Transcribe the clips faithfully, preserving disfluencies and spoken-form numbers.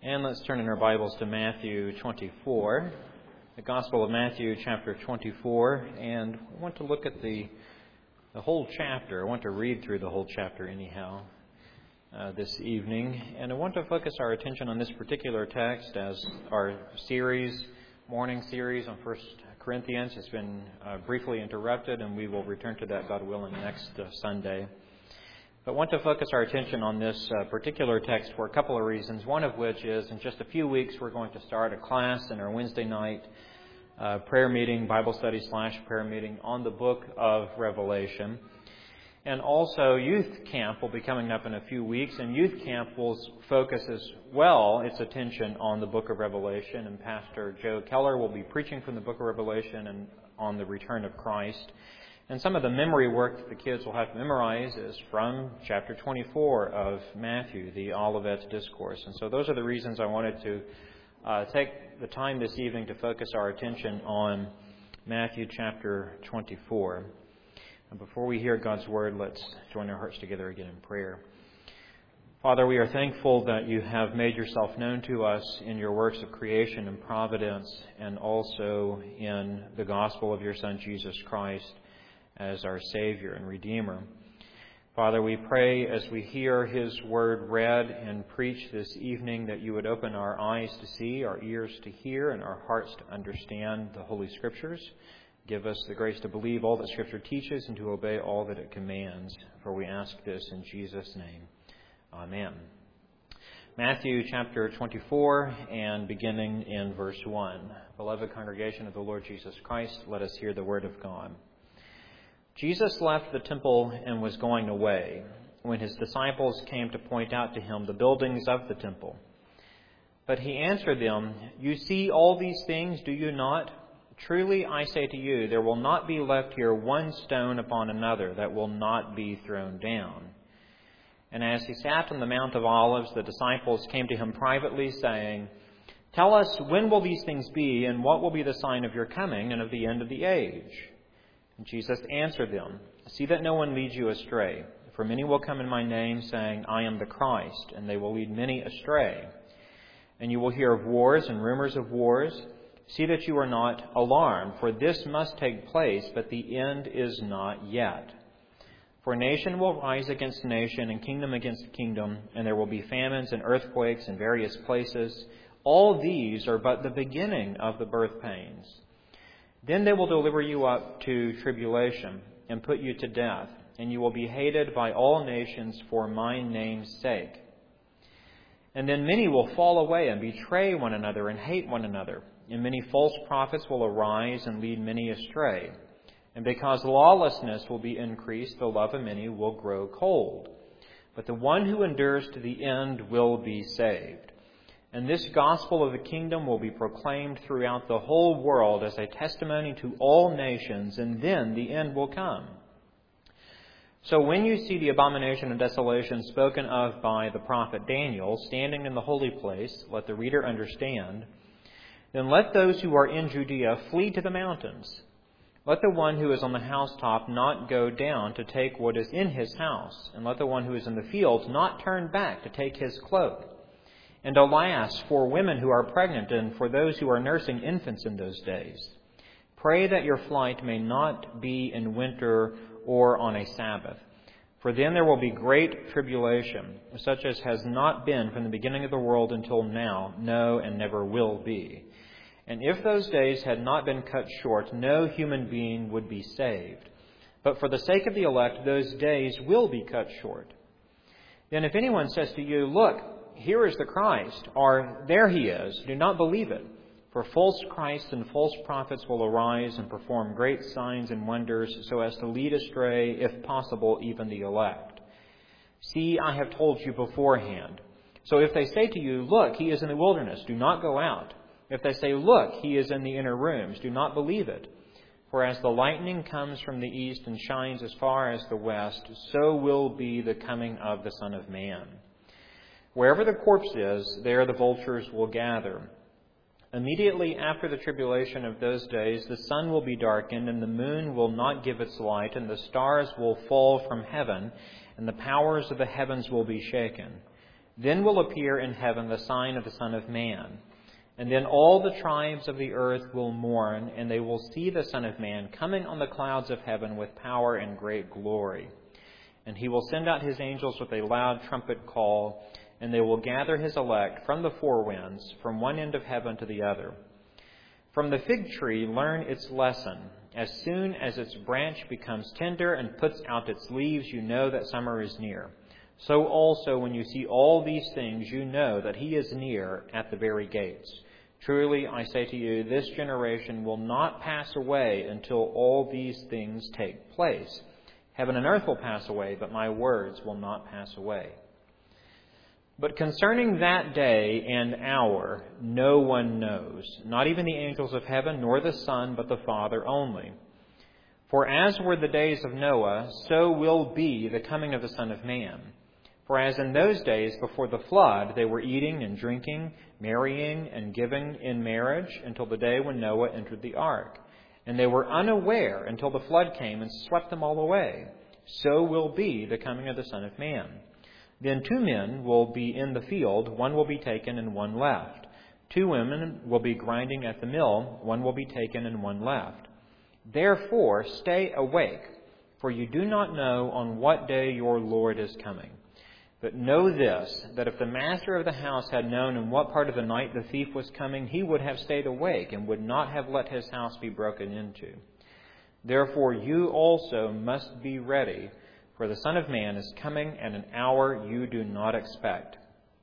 And let's turn in our Bibles to Matthew twenty-four, the Gospel of Matthew chapter twenty-four, and I want to look at the the whole chapter. I want to read through the whole chapter anyhow uh, this evening, and I want to focus our attention on this particular text as our series, morning series on First Corinthians has been uh, briefly interrupted, and we will return to that, God willing, next uh, Sunday. But I want to focus our attention on this uh, particular text for a couple of reasons, one of which is in just a few weeks we're going to start a class in our Wednesday night uh, prayer meeting, Bible study slash prayer meeting on the book of Revelation. And also youth camp will be coming up in a few weeks, and youth camp will focus as well its attention on the book of Revelation. And Pastor Joe Keller will be preaching from the book of Revelation and on the return of Christ. And some of the memory work that the kids will have to memorize is from chapter twenty-four of Matthew, the Olivet Discourse. And so those are the reasons I wanted to uh, take the time this evening to focus our attention on Matthew chapter twenty-four. And before we hear God's Word, let's join our hearts together again in prayer. Father, we are thankful that you have made yourself known to us in your works of creation and providence, and also in the gospel of your Son, Jesus Christ, as our Savior and Redeemer. Father, we pray as we hear his word read and preached this evening that you would open our eyes to see, our ears to hear, and our hearts to understand the Holy Scriptures. Give us the grace to believe all that Scripture teaches and to obey all that it commands. For we ask this in Jesus' name. Amen. Matthew chapter twenty-four, and beginning in verse one. Beloved congregation of the Lord Jesus Christ, let us hear the word of God. Jesus left the temple and was going away when his disciples came to point out to him the buildings of the temple. But he answered them, "You see all these things, do you not? Truly I say to you, there will not be left here one stone upon another that will not be thrown down." And as he sat on the Mount of Olives, the disciples came to him privately, saying, "Tell us, when will these things be, and what will be the sign of your coming and of the end of the age?" And Jesus answered them, "See that no one leads you astray. For many will come in my name, saying, 'I am the Christ,' and they will lead many astray. And you will hear of wars and rumors of wars. See that you are not alarmed, for this must take place, but the end is not yet. For nation will rise against nation, and kingdom against kingdom, and there will be famines and earthquakes in various places. All these are but the beginning of the birth pains. Then they will deliver you up to tribulation and put you to death, and you will be hated by all nations for my name's sake. And then many will fall away and betray one another and hate one another. And many false prophets will arise and lead many astray. And because lawlessness will be increased, the love of many will grow cold. But the one who endures to the end will be saved. And this gospel of the kingdom will be proclaimed throughout the whole world as a testimony to all nations, and then the end will come. So when you see the abomination of desolation spoken of by the prophet Daniel standing in the holy place, let the reader understand, then let those who are in Judea flee to the mountains. Let the one who is on the housetop not go down to take what is in his house, and let the one who is in the fields not turn back to take his cloak. And alas, for women who are pregnant and for those who are nursing infants in those days. Pray that your flight may not be in winter or on a Sabbath. For then there will be great tribulation, such as has not been from the beginning of the world until now, no, and never will be. And if those days had not been cut short, no human being would be saved. But for the sake of the elect, those days will be cut short. Then if anyone says to you, 'Look, here is the Christ,' or 'There he is,' do not believe it. For false Christs and false prophets will arise and perform great signs and wonders, so as to lead astray, if possible, even the elect. See, I have told you beforehand. So if they say to you, 'Look, he is in the wilderness,' do not go out. If they say, 'Look, he is in the inner rooms,' do not believe it. For as the lightning comes from the east and shines as far as the west, so will be the coming of the Son of Man. Wherever the corpse is, there the vultures will gather. Immediately after the tribulation of those days, the sun will be darkened, and the moon will not give its light, and the stars will fall from heaven, and the powers of the heavens will be shaken. Then will appear in heaven the sign of the Son of Man. And then all the tribes of the earth will mourn, and they will see the Son of Man coming on the clouds of heaven with power and great glory. And he will send out his angels with a loud trumpet call, and they will gather his elect from the four winds, from one end of heaven to the other. From the fig tree learn its lesson. As soon as its branch becomes tender and puts out its leaves, you know that summer is near. So also, when you see all these things, you know that he is near at the very gates. Truly, I say to you, this generation will not pass away until all these things take place. Heaven and earth will pass away, but my words will not pass away. But concerning that day and hour, no one knows, not even the angels of heaven, nor the Son, but the Father only. For as were the days of Noah, so will be the coming of the Son of Man. For as in those days before the flood, they were eating and drinking, marrying and giving in marriage until the day when Noah entered the ark. And they were unaware until the flood came and swept them all away. So will be the coming of the Son of Man. Then two men will be in the field, one will be taken and one left. Two women will be grinding at the mill, one will be taken and one left. Therefore stay awake, for you do not know on what day your Lord is coming. But know this, that if the master of the house had known in what part of the night the thief was coming, he would have stayed awake and would not have let his house be broken into. Therefore you also must be ready, for the Son of Man is coming at an hour you do not expect.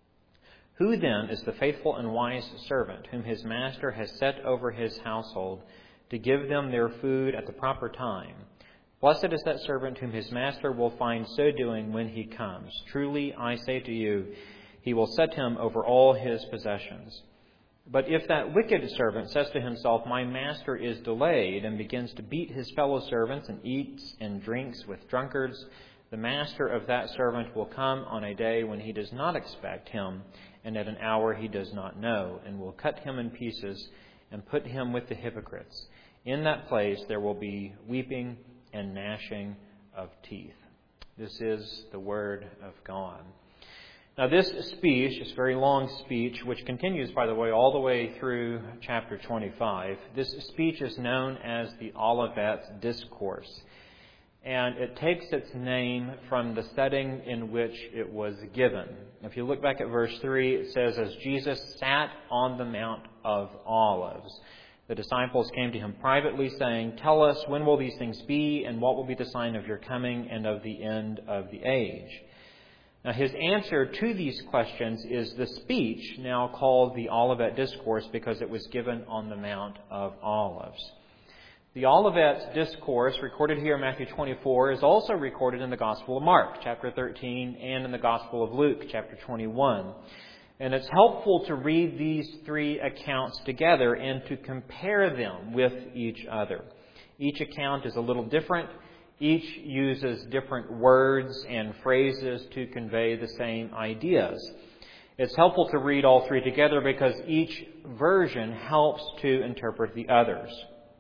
Who then is the faithful and wise servant whom his master has set over his household to give them their food at the proper time? Blessed is that servant whom his master will find so doing when he comes. Truly, I say to you, he will set him over all his possessions. But if that wicked servant says to himself, my master is delayed, and begins to beat his fellow servants and eats and drinks with drunkards, the master of that servant will come on a day when he does not expect him, and at an hour he does not know, and will cut him in pieces and put him with the hypocrites. In that place there will be weeping and gnashing of teeth. This is the word of God. Now this speech, this very long speech, which continues, by the way, all the way through chapter twenty-five, this speech is known as the Olivet Discourse. And it takes its name from the setting in which it was given. If you look back at verse three, it says, as Jesus sat on the Mount of Olives, the disciples came to him privately, saying, tell us, when will these things be, and what will be the sign of your coming and of the end of the age? Now, his answer to these questions is the speech now called the Olivet Discourse because it was given on the Mount of Olives. The Olivet Discourse, recorded here in Matthew twenty-four, is also recorded in the Gospel of Mark, chapter thirteen, and in the Gospel of Luke, chapter twenty-one. And it's helpful to read these three accounts together and to compare them with each other. Each account is a little different. Each uses different words and phrases to convey the same ideas. It's helpful to read all three together because each version helps to interpret the others.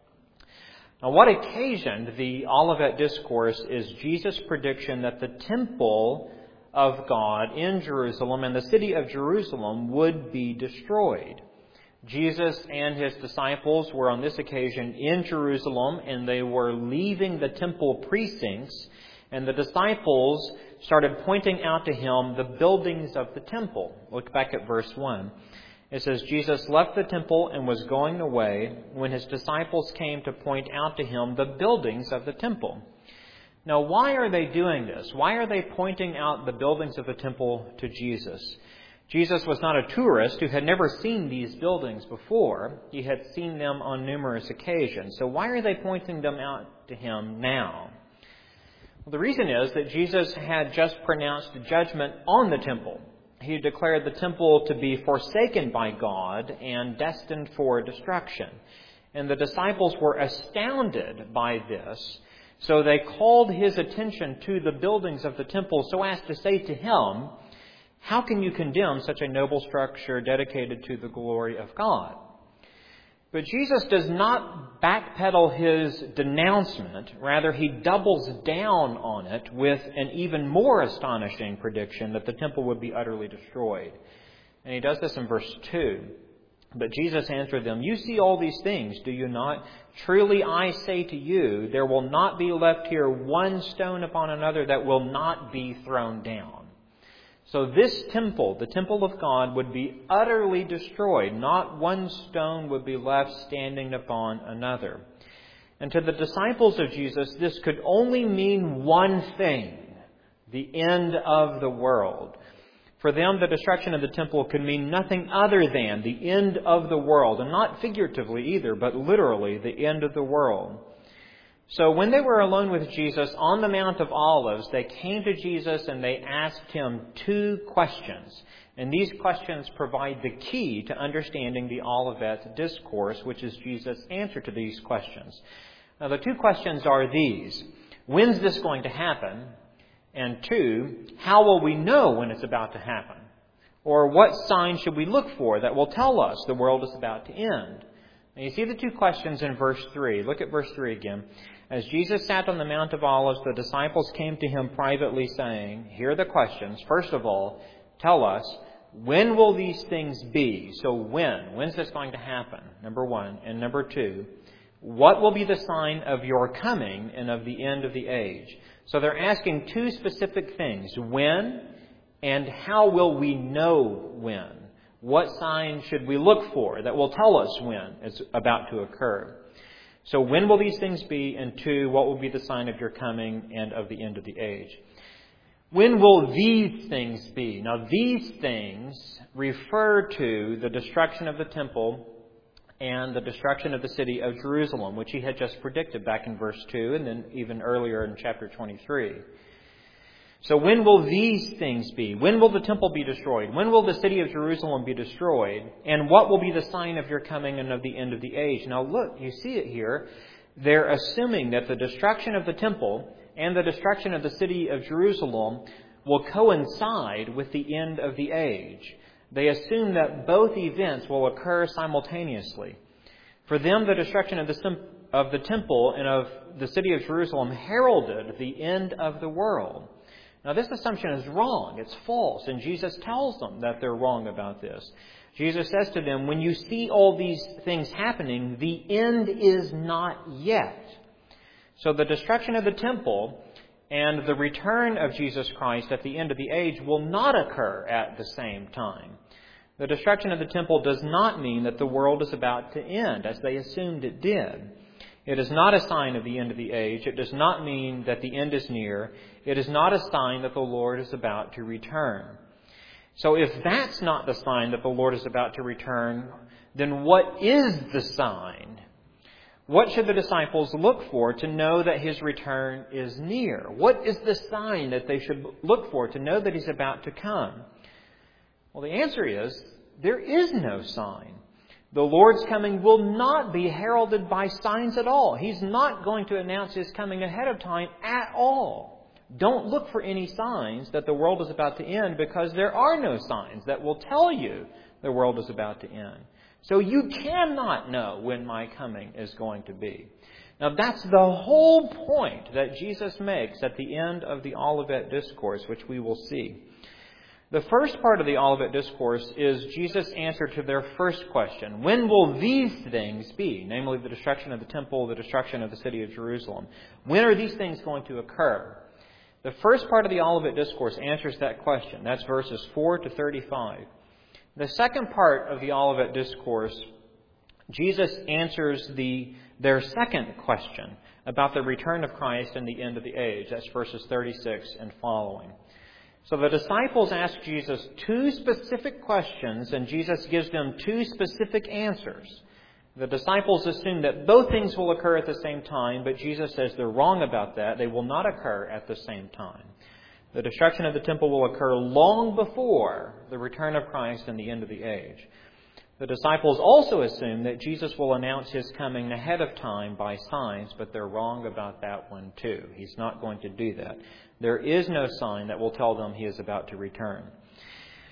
Now, what occasioned the Olivet Discourse is Jesus' prediction that the temple of God in Jerusalem and the city of Jerusalem would be destroyed. Jesus and his disciples were on this occasion in Jerusalem, and they were leaving the temple precincts, and the disciples started pointing out to him the buildings of the temple. Look back at verse one. It says, Jesus left the temple and was going away when his disciples came to point out to him the buildings of the temple. Now, why are they doing this? Why are they pointing out the buildings of the temple to Jesus? Jesus was not a tourist who had never seen these buildings before. He had seen them on numerous occasions. So why are they pointing them out to him now? Well, the reason is that Jesus had just pronounced judgment on the temple. He declared the temple to be forsaken by God and destined for destruction. And the disciples were astounded by this. So they called his attention to the buildings of the temple so as to say to him, how can you condemn such a noble structure dedicated to the glory of God? But Jesus does not backpedal his denouncement. Rather, he doubles down on it with an even more astonishing prediction that the temple would be utterly destroyed. And he does this in verse two. But Jesus answered them, "You see all these things, do you not? Truly I say to you, there will not be left here one stone upon another that will not be thrown down." So this temple, the temple of God, would be utterly destroyed. Not one stone would be left standing upon another. And to the disciples of Jesus, this could only mean one thing: the end of the world. For them, the destruction of the temple could mean nothing other than the end of the world. And not figuratively either, but literally the end of the world. So when they were alone with Jesus on the Mount of Olives, they came to Jesus and they asked him two questions. And these questions provide the key to understanding the Olivet Discourse, which is Jesus' answer to these questions. Now, the two questions are these: when's this going to happen? And two, how will we know when it's about to happen? Or what sign should we look for that will tell us the world is about to end? Now, you see the two questions in verse three. Look at verse three again. As Jesus sat on the Mount of Olives, the disciples came to him privately, saying, here are the questions. First of all, tell us, when will these things be? So when? When's this going to happen? Number one. And number two, what will be the sign of your coming and of the end of the age? So they're asking two specific things. When and how will we know when? What sign should we look for that will tell us when it's about to occur? So when will these things be? And two, what will be the sign of your coming and of the end of the age? When will these things be? Now, these things refer to the destruction of the temple and the destruction of the city of Jerusalem, which he had just predicted back in verse two and then even earlier in chapter twenty-three. So when will these things be? When will the temple be destroyed? When will the city of Jerusalem be destroyed? And what will be the sign of your coming and of the end of the age? Now look, you see it here. They're assuming that the destruction of the temple and the destruction of the city of Jerusalem will coincide with the end of the age. They assume that both events will occur simultaneously. For them, the destruction of the, of the temple and of the city of Jerusalem heralded the end of the world. Now, this assumption is wrong. It's false. And Jesus tells them that they're wrong about this. Jesus says to them, when you see all these things happening, the end is not yet. So the destruction of the temple and the return of Jesus Christ at the end of the age will not occur at the same time. The destruction of the temple does not mean that the world is about to end, as they assumed it did. It is not a sign of the end of the age. It does not mean that the end is near. It is not a sign that the Lord is about to return. So if that's not the sign that the Lord is about to return, then what is the sign? What should the disciples look for to know that his return is near? What is the sign that they should look for to know that he's about to come? Well, the answer is, there is no sign. The Lord's coming will not be heralded by signs at all. He's not going to announce his coming ahead of time at all. Don't look for any signs that the world is about to end, because there are no signs that will tell you the world is about to end. So you cannot know when my coming is going to be. Now, that's the whole point that Jesus makes at the end of the Olivet Discourse, which we will see. The first part of the Olivet Discourse is Jesus' answer to their first question. When will these things be? Namely, the destruction of the temple, the destruction of the city of Jerusalem. When are these things going to occur? The first part of the Olivet Discourse answers that question. That's verses four to thirty-five. The second part of the Olivet Discourse, Jesus answers the their second question about the return of Christ and the end of the age. That's verses thirty-six and following. So the disciples ask Jesus two specific questions, and Jesus gives them two specific answers. The disciples assume that both things will occur at the same time, but Jesus says they're wrong about that. They will not occur at the same time. The destruction of the temple will occur long before the return of Christ and the end of the age. The disciples also assume that Jesus will announce his coming ahead of time by signs, but they're wrong about that one too. He's not going to do that. There is no sign that will tell them he is about to return.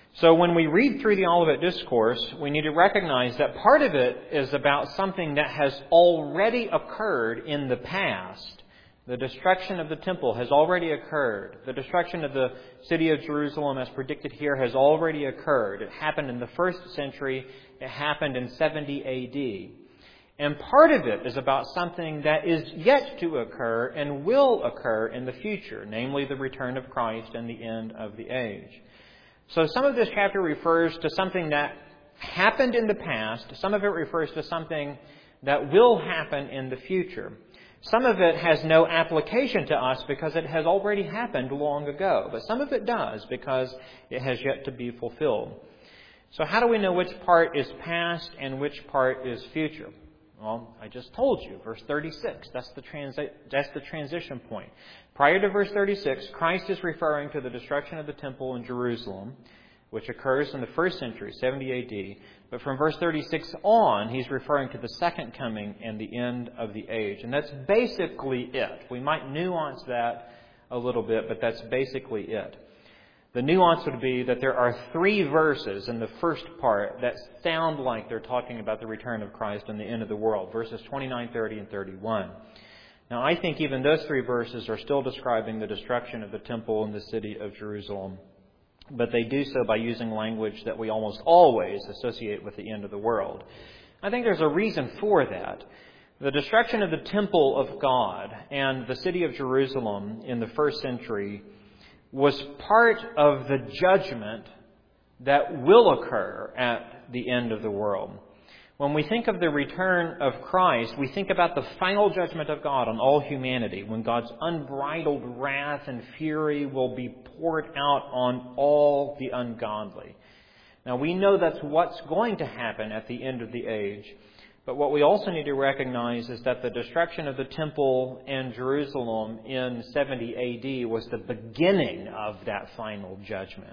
So when we read through the Olivet Discourse, we need to recognize that part of it is about something that has already occurred in the past. The destruction of the temple has already occurred. The destruction of the city of Jerusalem, as predicted here, has already occurred. It happened in the first century. It happened in seventy A D. And part of it is about something that is yet to occur and will occur in the future, namely the return of Christ and the end of the age. So some of this chapter refers to something that happened in the past. Some of it refers to something that will happen in the future. Some of it has no application to us because it has already happened long ago. But some of it does because it has yet to be fulfilled. So how do we know which part is past and which part is future? Well, I just told you, verse thirty-six. That's the, transi- that's the transition point. Prior to verse thirty-six, Christ is referring to the destruction of the temple in Jerusalem, which occurs in the first century, seventy A D. But from verse thirty-six on, he's referring to the second coming and the end of the age. And that's basically it. We might nuance that a little bit, but that's basically it. The nuance would be that there are three verses in the first part that sound like they're talking about the return of Christ and the end of the world, verses twenty-nine, thirty, and thirty-one. Now, I think even those three verses are still describing the destruction of the temple and the city of Jerusalem. But they do so by using language that we almost always associate with the end of the world. I think there's a reason for that. The destruction of the temple of God and the city of Jerusalem in the first century was part of the judgment that will occur at the end of the world. When we think of the return of Christ, we think about the final judgment of God on all humanity, when God's unbridled wrath and fury will be poured out on all the ungodly. Now, we know that's what's going to happen at the end of the age. But what we also need to recognize is that the destruction of the temple in Jerusalem in seventy A D was the beginning of that final judgment.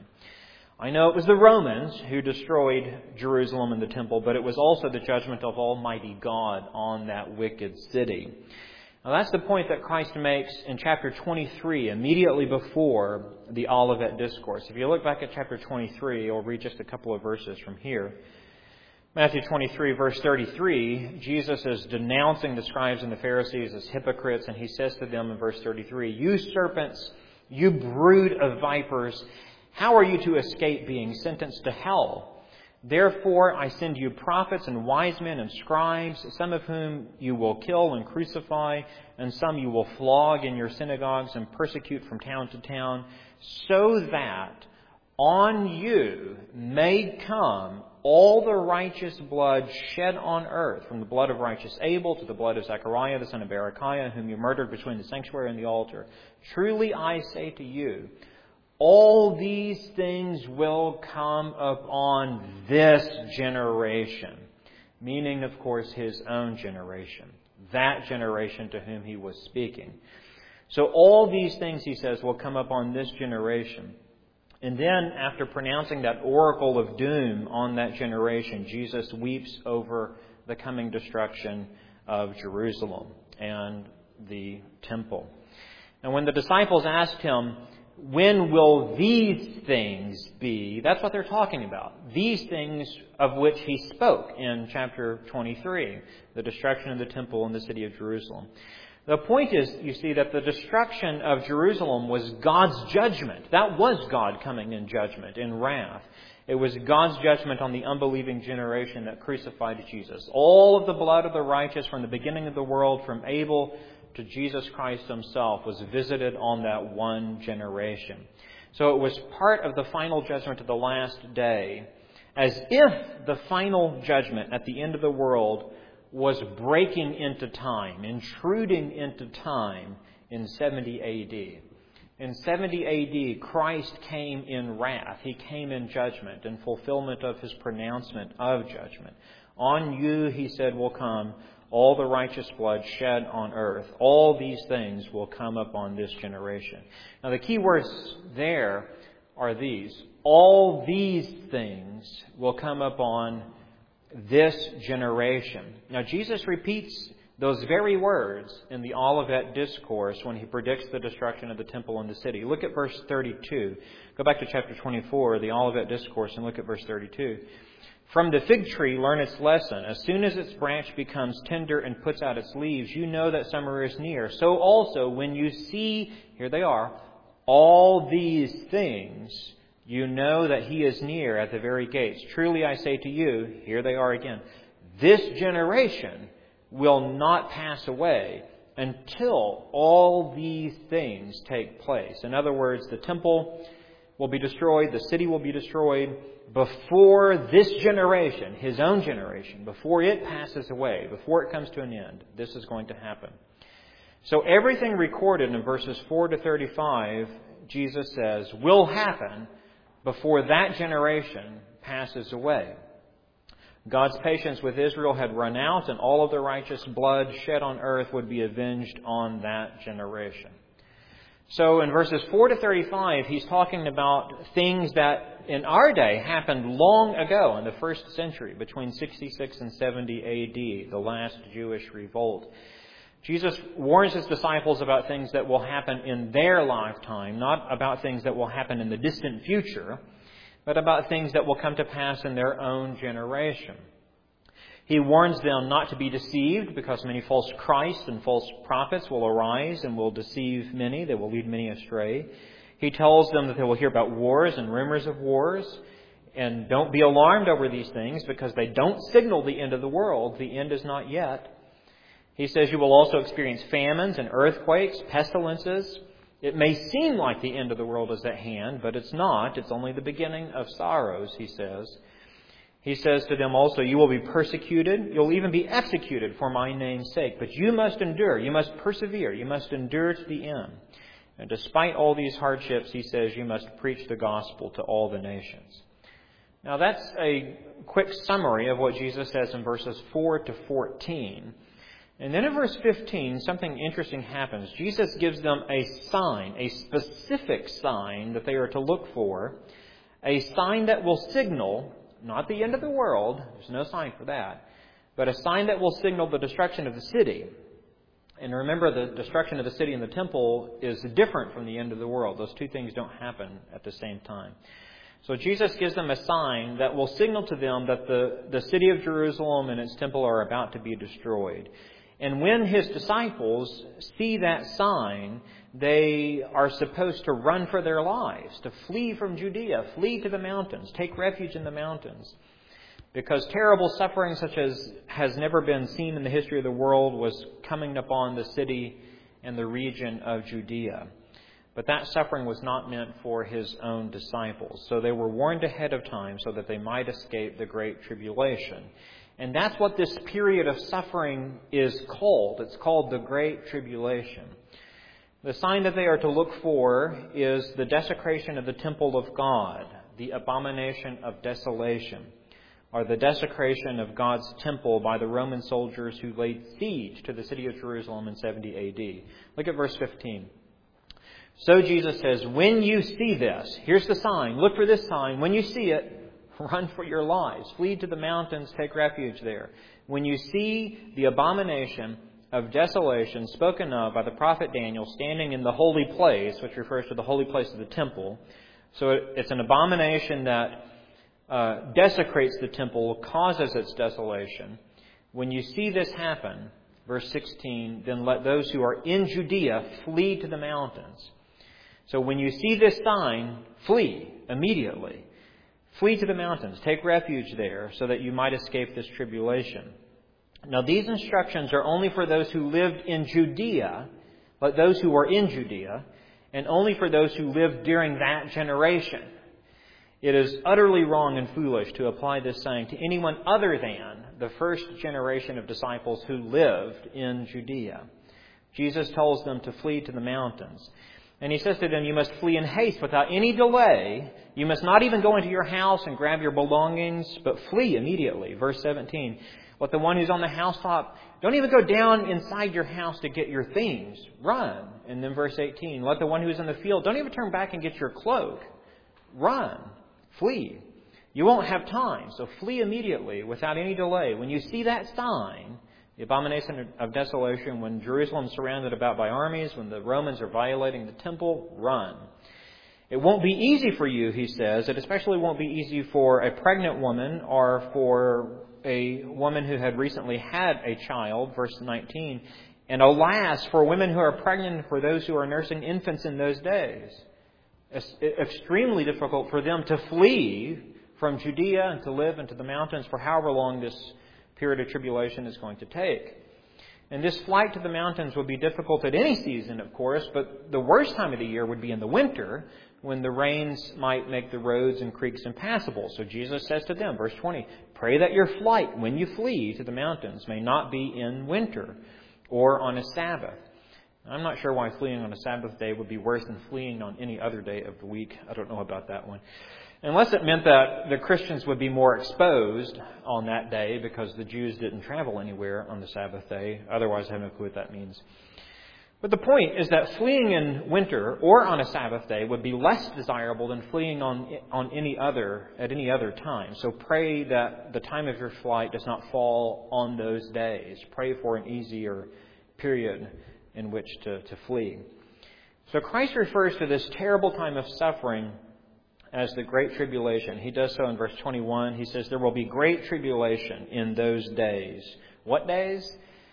I know it was the Romans who destroyed Jerusalem and the temple, but it was also the judgment of Almighty God on that wicked city. Now, that's the point that Christ makes in chapter twenty-three, immediately before the Olivet Discourse. If you look back at chapter twenty-three, I'll read just a couple of verses from here. Matthew twenty-three, verse thirty-three, Jesus is denouncing the scribes and the Pharisees as hypocrites, and he says to them in verse thirty-three, "You serpents, you brood of vipers, how are you to escape being sentenced to hell? Therefore I send you prophets and wise men and scribes, some of whom you will kill and crucify, and some you will flog in your synagogues and persecute from town to town, so that on you may come all the righteous blood shed on earth, from the blood of righteous Abel to the blood of Zechariah, the son of Berechiah, whom you murdered between the sanctuary and the altar. Truly I say to you, all these things will come upon this generation." Meaning, of course, his own generation. That generation to whom he was speaking. So all these things, he says, will come upon this generation. And then, after pronouncing that oracle of doom on that generation, Jesus weeps over the coming destruction of Jerusalem and the temple. And when the disciples asked him, "When will these things be?" That's what they're talking about. These things of which he spoke in chapter twenty-three, the destruction of the temple and the city of Jerusalem. The point is, you see, that the destruction of Jerusalem was God's judgment. That was God coming in judgment, in wrath. It was God's judgment on the unbelieving generation that crucified Jesus. All of the blood of the righteous from the beginning of the world, from Abel to Jesus Christ himself, was visited on that one generation. So it was part of the final judgment of the last day, as if the final judgment at the end of the world was breaking into time, intruding into time in seventy A D. In seventy A D, Christ came in wrath. He came in judgment, in fulfillment of his pronouncement of judgment. On you, he said, will come all the righteous blood shed on earth. All these things will come upon this generation. Now, the key words there are these. All these things will come upon this generation. Now, Jesus repeats those very words in the Olivet Discourse when he predicts the destruction of the temple and the city. Look at verse thirty-two. Go back to chapter twenty-four, the Olivet Discourse, and look at verse thirty-two. From the fig tree learn its lesson. As soon as its branch becomes tender and puts out its leaves, you know that summer is near. So also, when you see, here they are, all these things, you know that he is near at the very gates. Truly I say to you, here they are again, this generation will not pass away until all these things take place. In other words, the temple will be destroyed, the city will be destroyed before this generation, his own generation, before it passes away, before it comes to an end. This is going to happen. So everything recorded in verses four to thirty-five, Jesus says, will happen before that generation passes away. God's patience with Israel had run out, and all of the righteous blood shed on earth would be avenged on that generation. So in verses four to thirty-five, he's talking about things that in our day happened long ago in the first century, between sixty-six and seventy A D, the last Jewish revolt. Jesus warns his disciples about things that will happen in their lifetime, not about things that will happen in the distant future, but about things that will come to pass in their own generation. He warns them not to be deceived, because many false Christs and false prophets will arise and will deceive many. They will lead many astray. He tells them that they will hear about wars and rumors of wars. And don't be alarmed over these things, because they don't signal the end of the world. The end is not yet. He says you will also experience famines and earthquakes, pestilences. It may seem like the end of the world is at hand, but it's not. It's only the beginning of sorrows, he says. He says to them also, you will be persecuted. You'll even be executed for my name's sake. But you must endure. You must persevere. You must endure to the end. And despite all these hardships, he says, you must preach the gospel to all the nations. Now that's a quick summary of what Jesus says in verses four to fourteen. And then in verse fifteen, something interesting happens. Jesus gives them a sign, a specific sign that they are to look for, a sign that will signal, not the end of the world, there's no sign for that, but a sign that will signal the destruction of the city. And remember, the destruction of the city and the temple is different from the end of the world. Those two things don't happen at the same time. So Jesus gives them a sign that will signal to them that the, the city of Jerusalem and its temple are about to be destroyed. And when his disciples see that sign, they are supposed to run for their lives, to flee from Judea, flee to the mountains, take refuge in the mountains. Because terrible suffering such as has never been seen in the history of the world was coming upon the city and the region of Judea. But that suffering was not meant for his own disciples. So they were warned ahead of time so that they might escape the great tribulation. And that's what this period of suffering is called. It's called the Great Tribulation. The sign that they are to look for is the desecration of the temple of God, the abomination of desolation, or the desecration of God's temple by the Roman soldiers who laid siege to the city of Jerusalem in seventy A D. Look at verse fifteen. So Jesus says, when you see this, here's the sign, look for this sign, when you see it, run for your lives. Flee to the mountains. Take refuge there. When you see the abomination of desolation spoken of by the prophet Daniel standing in the holy place, which refers to the holy place of the temple. So it's an abomination that uh, desecrates the temple, causes its desolation. When you see this happen, verse sixteen, then let those who are in Judea flee to the mountains. So when you see this sign, flee immediately. Flee to the mountains, take refuge there, so that you might escape this tribulation. Now, these instructions are only for those who lived in Judea, but those who were in Judea, and only for those who lived during that generation. It is utterly wrong and foolish to apply this saying to anyone other than the first generation of disciples who lived in Judea. Jesus tells them to flee to the mountains. And he says to them, you must flee in haste without any delay. You must not even go into your house and grab your belongings, but flee immediately. Verse seventeen, let the one who's on the housetop, don't even go down inside your house to get your things. Run. And then verse eighteen, let the one who's in the field, don't even turn back and get your cloak. Run. Flee. You won't have time, so flee immediately without any delay. When you see that sign, The abomination of desolation, when Jerusalem is surrounded about by armies, when the Romans are violating the temple, run. It won't be easy for you, he says. It especially won't be easy for a pregnant woman or for a woman who had recently had a child, verse nineteen. And alas, for women who are pregnant and for those who are nursing infants in those days. It's extremely difficult for them to flee from Judea and to live into the mountains for however long this period of tribulation is going to take. And this flight to the mountains would be difficult at any season, of course, but the worst time of the year would be in the winter, when the rains might make the roads and creeks impassable. So Jesus says to them, verse twenty, pray that your flight, when you flee to the mountains, may not be in winter or on a Sabbath. I'm not sure why fleeing on a Sabbath day would be worse than fleeing on any other day of the week. I don't know about that one. Unless it meant that the Christians would be more exposed on that day because the Jews didn't travel anywhere on the Sabbath day. Otherwise, I have no clue what that means. But the point is that fleeing in winter or on a Sabbath day would be less desirable than fleeing on on any other at any other time. So pray that the time of your flight does not fall on those days. Pray for an easier period in which to, to flee. So Christ refers to this terrible time of suffering as the Great Tribulation. He does so in verse twenty-one. He says there will be great tribulation in those days. What days?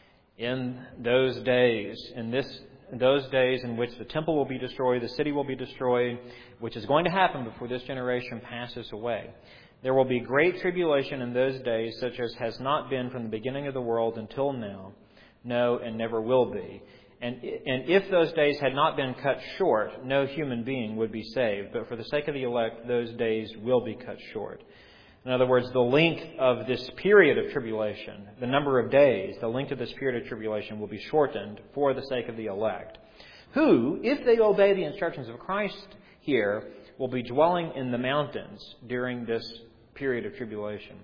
In those days, in this, in those days in which the temple will be destroyed, the city will be destroyed, which is going to happen before this generation passes away. There will be great tribulation in those days, such as has not been from the beginning of the world until now, no, and never will be. And, and if those days had not been cut short, no human being would be saved. But for the sake of the elect, those days will be cut short. In other words, the length of this period of tribulation, the number of days, the length of this period of tribulation will be shortened for the sake of the elect, who, if they obey the instructions of Christ here, will be dwelling in the mountains during this period of tribulation.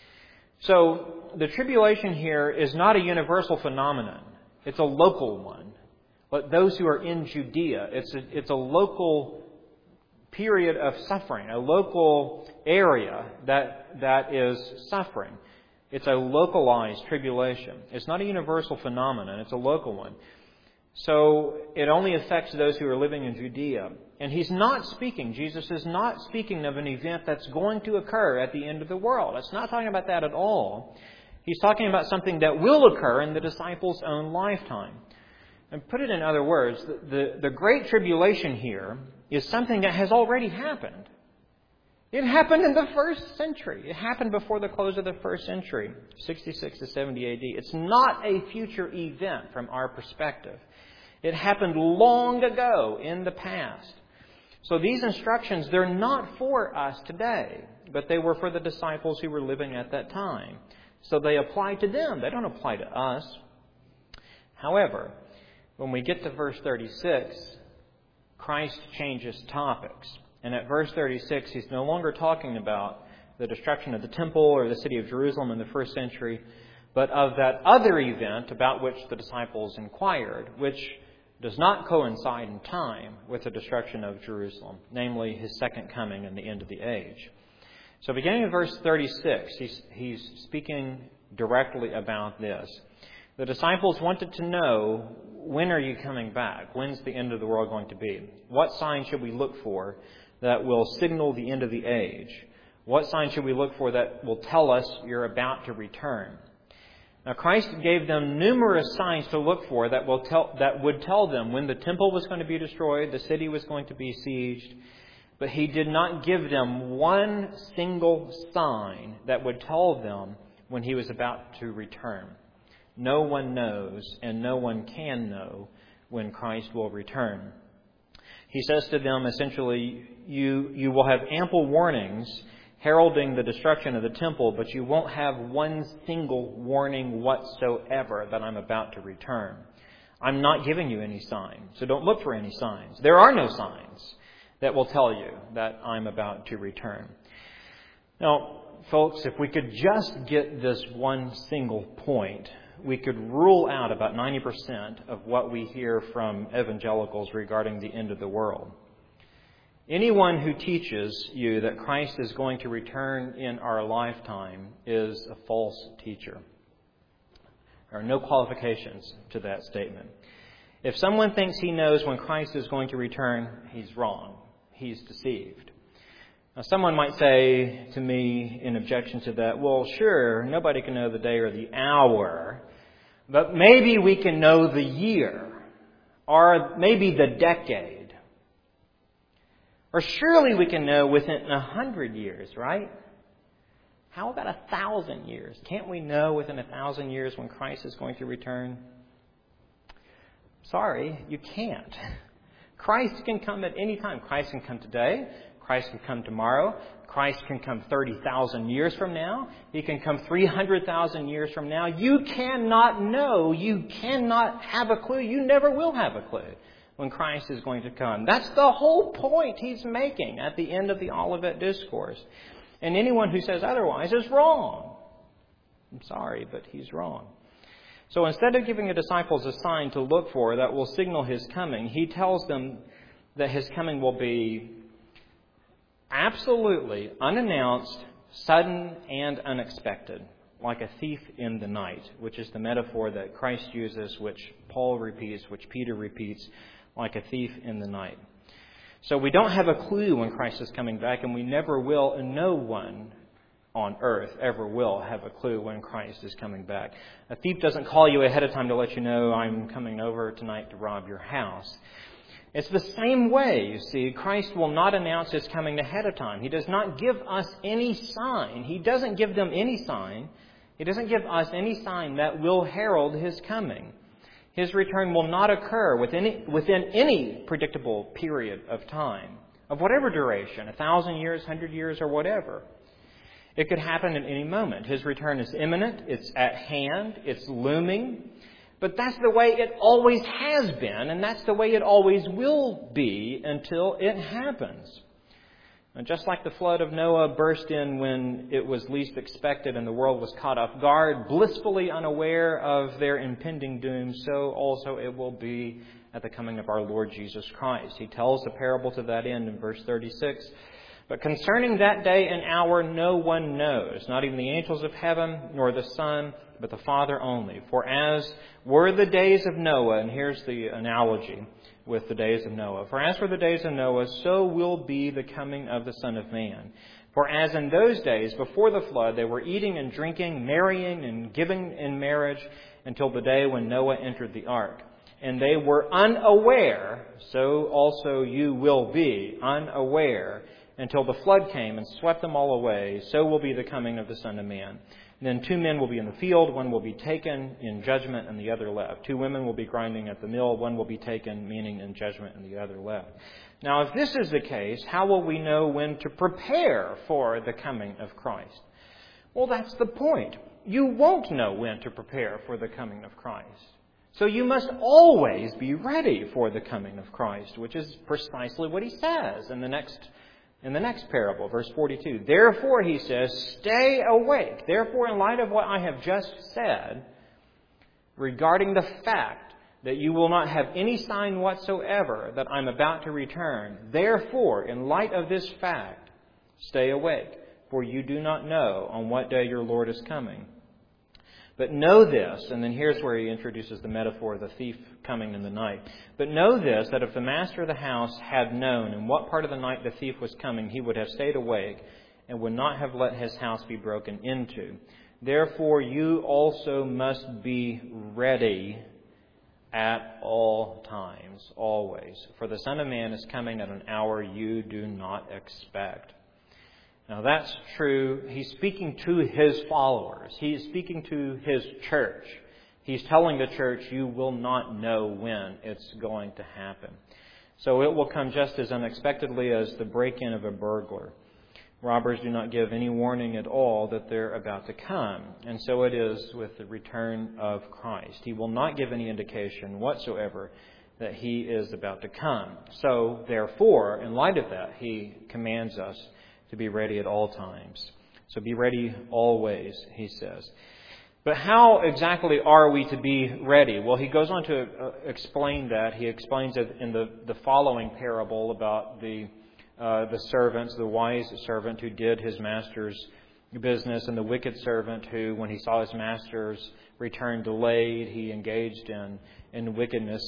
So the tribulation here is not a universal phenomenon. It's a local one. But those who are in Judea, it's a, it's a local period of suffering, a local area that that is suffering. It's a localized tribulation. It's not a universal phenomenon. It's a local one. So it only affects those who are living in Judea. And he's not speaking, Jesus is not speaking of an event that's going to occur at the end of the world. It's not talking about that at all. He's talking about something that will occur in the disciples' own lifetime. And put it in other words, the, the, the Great Tribulation here is something that has already happened. It happened in the first century. It happened before the close of the first century, sixty-six to seventy A D. It's not a future event from our perspective. It happened long ago in the past. So these instructions, they're not for us today, but they were for the disciples who were living at that time. So they apply to them. They don't apply to us. However, when we get to verse thirty-six, Christ changes topics. And at verse thirty-six, he's no longer talking about the destruction of the temple or the city of Jerusalem in the first century, but of that other event about which the disciples inquired, which does not coincide in time with the destruction of Jerusalem, namely his second coming and the end of the age. So beginning in verse thirty-six, he's, he's speaking directly about this. The disciples wanted to know, when are you coming back? When's the end of the world going to be? What sign should we look for that will signal the end of the age? What sign should we look for that will tell us you're about to return? Now, Christ gave them numerous signs to look for that will tell, that would tell them when the temple was going to be destroyed, the city was going to be sieged, but he did not give them one single sign that would tell them when he was about to return. No one knows, and no one can know when Christ will return. He says to them, essentially, you, you will have ample warnings heralding the destruction of the temple, but you won't have one single warning whatsoever that I'm about to return. I'm not giving you any signs, so don't look for any signs. There are no signs that will tell you that I'm about to return. Now, folks, if we could just get this one single point, we could rule out about ninety percent of what we hear from evangelicals regarding the end of the world. Anyone who teaches you that Christ is going to return in our lifetime is a false teacher. There are no qualifications to that statement. If someone thinks he knows when Christ is going to return, he's wrong. He's deceived. Now, someone might say to me in objection to that, well, sure, nobody can know the day or the hour, but maybe we can know the year, or maybe the decade. Or surely we can know within a hundred years, right? How about a thousand years? Can't we know within a thousand years when Christ is going to return? Sorry, you can't. Christ can come at any time. Christ can come today. Christ can come tomorrow. Christ can come thirty thousand years from now. He can come three hundred thousand years from now. You cannot know. You cannot have a clue. You never will have a clue when Christ is going to come. That's the whole point he's making at the end of the Olivet Discourse. And anyone who says otherwise is wrong. I'm sorry, but he's wrong. So instead of giving the disciples a sign to look for that will signal his coming, he tells them that his coming will be absolutely unannounced, sudden, and unexpected, like a thief in the night, which is the metaphor that Christ uses, which Paul repeats, which Peter repeats, like a thief in the night. So we don't have a clue when Christ is coming back, and we never will, and no one on earth ever will have a clue when Christ is coming back. A thief doesn't call you ahead of time to let you know, I'm coming over tonight to rob your house. It's the same way, you see. Christ will not announce his coming ahead of time. He does not give us any sign. He doesn't give them any sign. He doesn't give us any sign that will herald his coming. His return will not occur within any, within any predictable period of time, of whatever duration, a thousand years, hundred years, or whatever. It could happen at any moment. His return is imminent. It's at hand. It's looming. But that's the way it always has been, and that's the way it always will be until it happens. And just like the flood of Noah burst in when it was least expected and the world was caught off guard, blissfully unaware of their impending doom, so also it will be at the coming of our Lord Jesus Christ. He tells the parable to that end in verse thirty-six. But concerning that day and hour no one knows, not even the angels of heaven, nor the Son, but the Father only. For as were the days of Noah, and here's the analogy with the days of Noah. For as were the days of Noah, so will be the coming of the Son of Man. For as in those days before the flood, they were eating and drinking, marrying and giving in marriage, until the day when Noah entered the ark. And they were unaware, so also you will be unaware, until the flood came and swept them all away. So will be the coming of the Son of Man. Then two men will be in the field, one will be taken in judgment and the other left. Two women will be grinding at the mill, one will be taken, meaning in judgment, and the other left. Now, if this is the case, how will we know when to prepare for the coming of Christ? Well, that's the point. You won't know when to prepare for the coming of Christ. So you must always be ready for the coming of Christ, which is precisely what he says in the next In the next parable, verse forty-two, therefore, he says, stay awake. Therefore, in light of what I have just said, regarding the fact that you will not have any sign whatsoever that I'm about to return, therefore, in light of this fact, stay awake, for you do not know on what day your Lord is coming. But know this, and then here's where he introduces the metaphor of the thief coming in the night. But know this, that if the master of the house had known in what part of the night the thief was coming, he would have stayed awake and would not have let his house be broken into. Therefore, you also must be ready at all times, always. For the Son of Man is coming at an hour you do not expect. Now that's true. He's speaking to his followers. He's speaking to his church. He's telling the church, you will not know when it's going to happen. So it will come just as unexpectedly as the break-in of a burglar. Robbers do not give any warning at all that they're about to come. And so it is with the return of Christ. He will not give any indication whatsoever that he is about to come. So, therefore, in light of that, he commands us to be ready at all times. So be ready always, he says. But how exactly are we to be ready? Well, he goes on to uh, explain that. He explains it in the, the following parable about the uh, the servants, the wise servant who did his master's business, and the wicked servant who, when he saw his master's return delayed, he engaged in, in wickedness.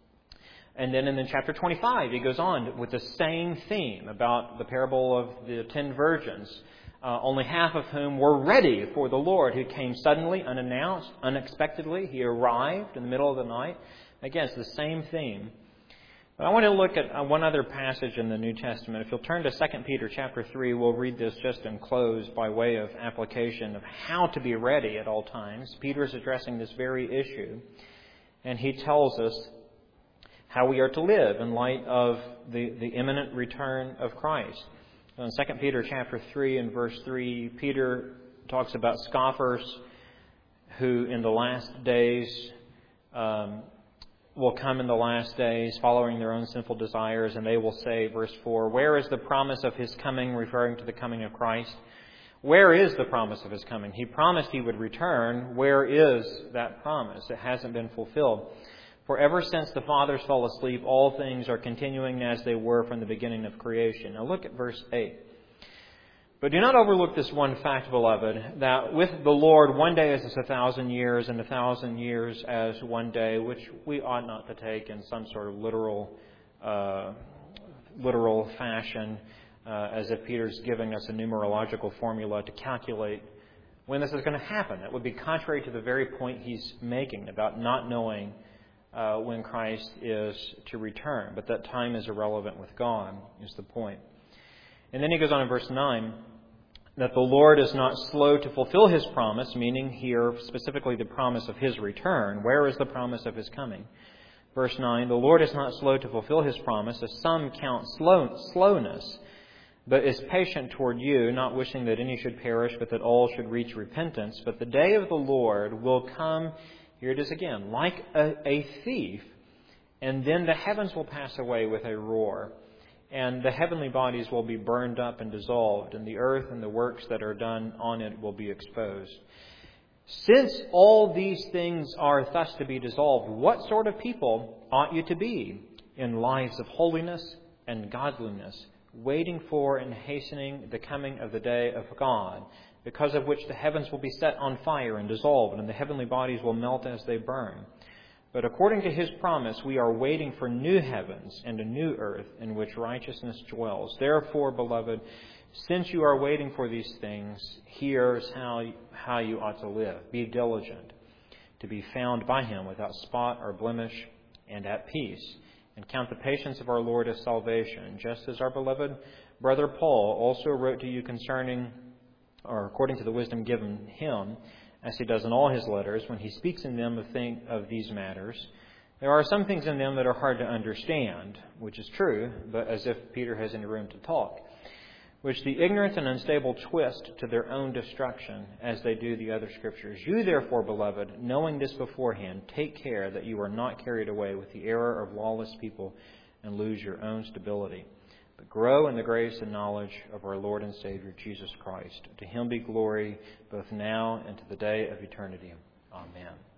And then in the chapter twenty-five, he goes on with the same theme about the parable of the ten virgins, uh, only half of whom were ready for the Lord, who came suddenly, unannounced, unexpectedly. He arrived in the middle of the night. Again, it's the same theme. But I want to look at one other passage in the New Testament. If you'll turn to Second Peter chapter three, we'll read this just in close by way of application of how to be ready at all times. Peter is addressing this very issue, and he tells us how we are to live in light of the, the imminent return of Christ. So in Second Peter chapter three and verse three, Peter talks about scoffers who in the last days um, will come in the last days following their own sinful desires, and they will say, verse four, "Where is the promise of his coming?" referring to the coming of Christ. Where is the promise of his coming? He promised he would return. Where is that promise? It hasn't been fulfilled. For ever since the fathers fell asleep, all things are continuing as they were from the beginning of creation. Now look at verse eight. "But do not overlook this one fact, beloved, that with the Lord one day is as a thousand years, and a thousand years as one day," which we ought not to take in some sort of literal, uh, literal fashion, uh, as if Peter's giving us a numerological formula to calculate when this is going to happen. That would be contrary to the very point he's making about not knowing Uh, when Christ is to return. But that time is irrelevant with God, is the point. And then he goes on in verse nine, that the Lord is not slow to fulfill his promise, meaning here specifically the promise of his return. Where is the promise of his coming? Verse nine, "The Lord is not slow to fulfill his promise, as some count slow, slowness, but is patient toward you, not wishing that any should perish, but that all should reach repentance. But the day of the Lord will come," here it is again, "like a, a thief, and then the heavens will pass away with a roar, and the heavenly bodies will be burned up and dissolved, and the earth and the works that are done on it will be exposed. Since all these things are thus to be dissolved, what sort of people ought you to be in lives of holiness and godliness, waiting for and hastening the coming of the day of God, because of which the heavens will be set on fire and dissolved, and the heavenly bodies will melt as they burn. But according to his promise, we are waiting for new heavens and a new earth in which righteousness dwells. Therefore, beloved, since you are waiting for these things, here's how, how you ought to live. Be diligent to be found by him without spot or blemish and at peace, and count the patience of our Lord as salvation, just as our beloved brother Paul also wrote to you concerning, or according to the wisdom given him, as he does in all his letters, when he speaks in them of, think, of these matters. There are some things in them that are hard to understand, which is true, but as if Peter has any room to talk, which the ignorant and unstable twist to their own destruction, as they do the other Scriptures. You therefore, beloved, knowing this beforehand, take care that you are not carried away with the error of lawless people and lose your own stability, but grow in the grace and knowledge of our Lord and Savior, Jesus Christ. To him be glory both now and to the day of eternity. Amen.